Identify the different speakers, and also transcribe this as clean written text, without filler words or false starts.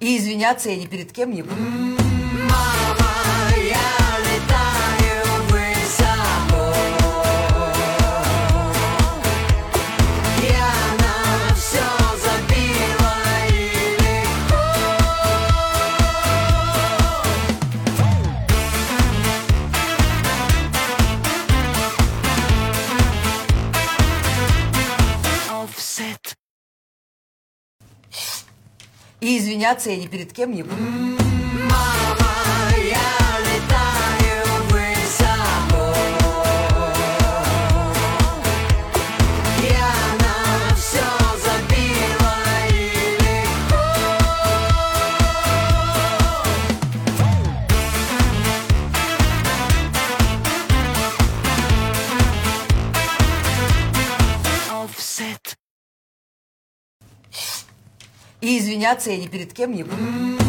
Speaker 1: И извиняться я ни перед кем не буду.
Speaker 2: Мама, я летаю высоко. Я на все забила и легко. Offset.
Speaker 1: И извиняться я ни перед кем не буду.
Speaker 2: Мама, я летаю высоко. Я на все забила и легко. Offset.
Speaker 1: И извиняться я ни перед кем не буду.